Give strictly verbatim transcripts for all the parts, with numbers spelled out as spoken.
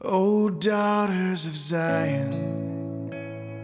O daughters of Zion,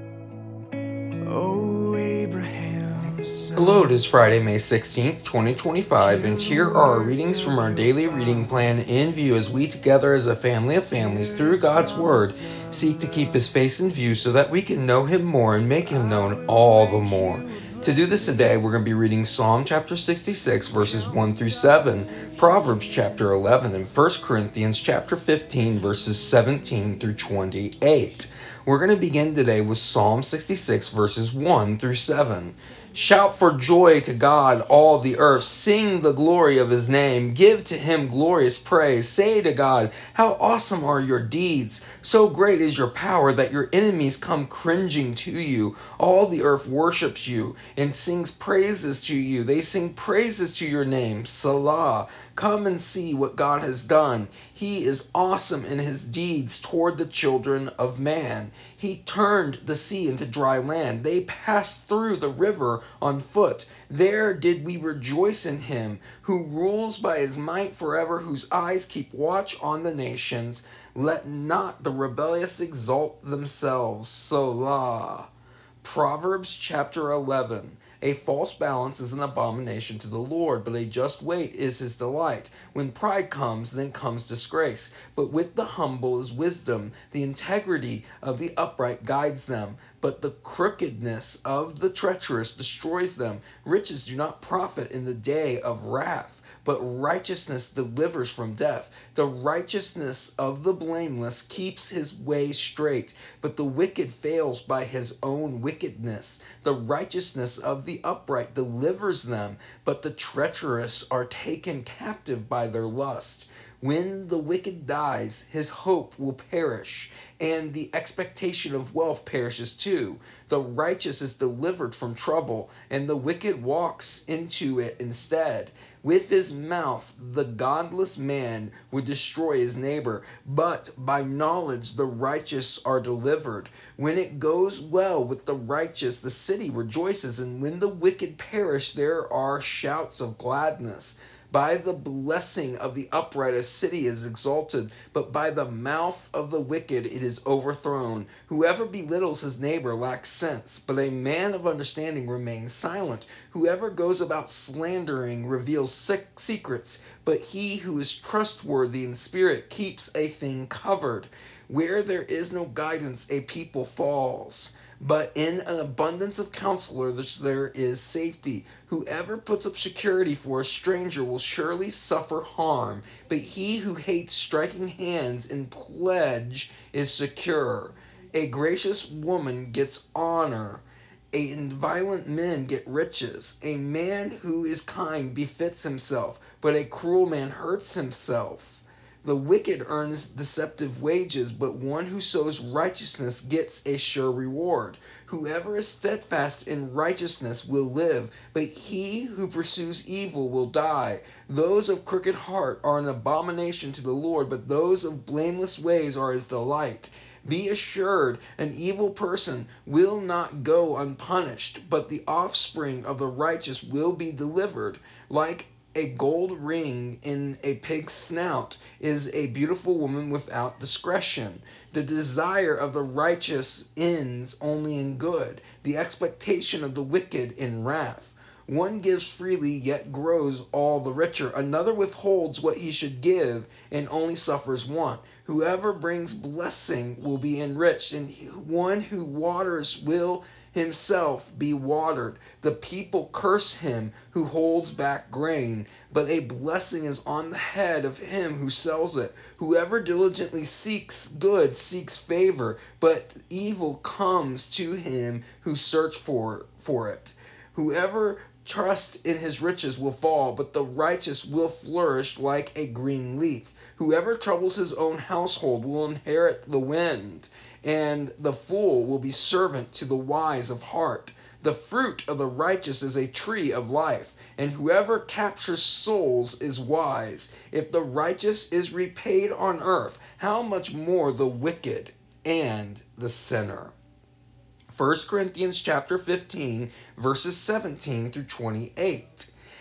O Abraham's son. Hello, it is Friday, May sixteenth, twenty twenty-five, and here are our readings from our daily reading plan in view as we together as a family of families through God's Word seek to keep His face in view so that we can know Him more and make Him known all the more. To do this today, we're going to be reading Psalm chapter sixty-six, verses one through seven, Proverbs chapter eleven, and First Corinthians chapter fifteen, verses seventeen through twenty-eight. We're going to begin today with Psalm sixty-six, verses one through seven. Shout for joy to God, all the earth. Sing the glory of His name. Give to Him glorious praise. Say to God, how awesome are your deeds. So great is your power that your enemies come cringing to you. All the earth worships you and sings praises to you. They sing praises to your name. Salah. Come and see what God has done. He is awesome in His deeds toward the children of man. He turned the sea into dry land. They passed through the river on foot. There did we rejoice in Him, who rules by His might forever, whose eyes keep watch on the nations. Let not the rebellious exalt themselves. Selah. Proverbs chapter eleven. A false balance is an abomination to the Lord, but a just weight is His delight. When pride comes, then comes disgrace. But with the humble is wisdom. The integrity of the upright guides them, but the crookedness of the treacherous destroys them. Riches do not profit in the day of wrath, but righteousness delivers from death. The righteousness of the blameless keeps his way straight, but the wicked fails by his own wickedness. The righteousness of the upright delivers them, but the treacherous are taken captive by their lust. When the wicked dies, his hope will perish, and the expectation of wealth perishes too. The righteous is delivered from trouble, and the wicked walks into it instead. With his mouth, the godless man would destroy his neighbor, but by knowledge the righteous are delivered. When it goes well with the righteous, the city rejoices, and when the wicked perish, there are shouts of gladness. By the blessing of the upright a city is exalted, but by the mouth of the wicked it is overthrown. Whoever belittles his neighbor lacks sense, but a man of understanding remains silent. Whoever goes about slandering reveals sick secrets, but he who is trustworthy in spirit keeps a thing covered. Where there is no guidance, a people falls, but in an abundance of counselors there is safety. Whoever puts up security for a stranger will surely suffer harm, but he who hates striking hands in pledge is secure. A gracious woman gets honor, and violent men get riches. A man who is kind befits himself, but a cruel man hurts himself. The wicked earns deceptive wages, but one who sows righteousness gets a sure reward. Whoever is steadfast in righteousness will live, but he who pursues evil will die. Those of crooked heart are an abomination to the Lord, but those of blameless ways are His delight. Be assured, an evil person will not go unpunished, but the offspring of the righteous will be delivered. Like a gold ring in a pig's snout is a beautiful woman without discretion. The desire of the righteous ends only in good, the expectation of the wicked in wrath. One gives freely, yet grows all the richer. Another withholds what he should give, and only suffers want. Whoever brings blessing will be enriched, and one who waters will himself be watered. The people curse him who holds back grain, but a blessing is on the head of him who sells it. Whoever diligently seeks good seeks favor, but evil comes to him who search for, for it. Whoever trusts in his riches will fall, but the righteous will flourish like a green leaf. Whoever troubles his own household will inherit the wind, and the fool will be servant to the wise of heart. The fruit of the righteous is a tree of life, and whoever captures souls is wise. If the righteous is repaid on earth, how much more the wicked and the sinner? First Corinthians chapter fifteen, verses seventeen through twenty-eight.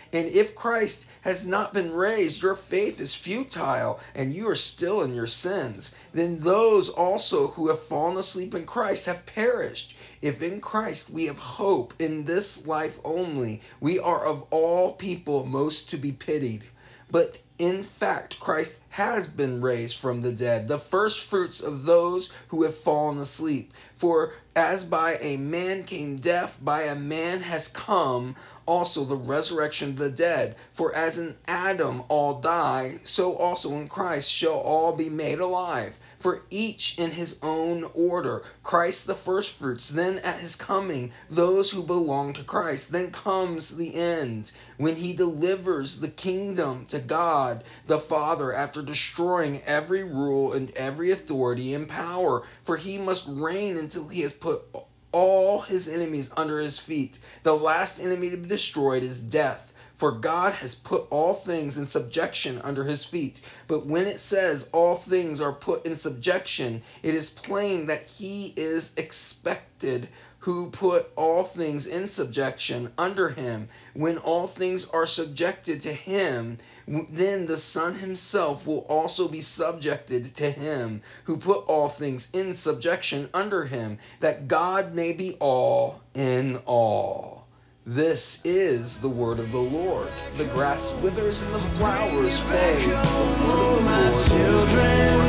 And if Christ has not been raised, your faith is futile, and you are still in your sins. Then those also who have fallen asleep in Christ have perished. If in Christ we have hope in this life only, we are of all people most to be pitied. But in fact, Christ has been raised from the dead, the first fruits of those who have fallen asleep. For as by a man came death, by a man has come also the resurrection of the dead. For as in Adam all die, so also in Christ shall all be made alive. For each in his own order. Christ the firstfruits, then at his coming, those who belong to Christ. Then comes the end, when he delivers the kingdom to God the Father, after destroying every rule and every authority and power. For he must reign until he has put all his enemies under his feet. The last enemy to be destroyed is death. For God has put all things in subjection under his feet. But when it says all things are put in subjection, it is plain that he is expected who put all things in subjection under him. When all things are subjected to him, then the Son himself will also be subjected to him who put all things in subjection under him, that God may be all in all. This is the word of the Lord. The grass withers and the flowers fade. The word of the Lord.